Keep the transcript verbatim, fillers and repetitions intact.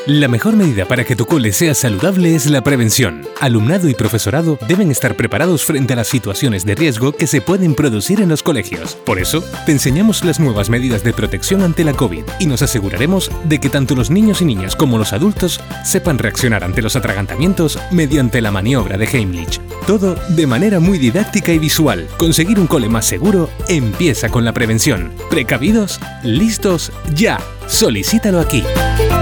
La mejor medida para que tu cole sea saludable es la prevención. Alumnado y profesorado deben estar preparados frente a las situaciones de riesgo que se pueden producir en los colegios. Por eso, te enseñamos las nuevas medidas de protección ante la COVID y nos aseguraremos de que tanto los niños y niñas como los adultos sepan reaccionar ante los atragantamientos mediante la maniobra de Heimlich. Todo de manera muy didáctica y visual. Conseguir un cole más seguro empieza con la prevención. ¿Precavidos? ¡Listos? ¡Ya! Solicítalo aquí.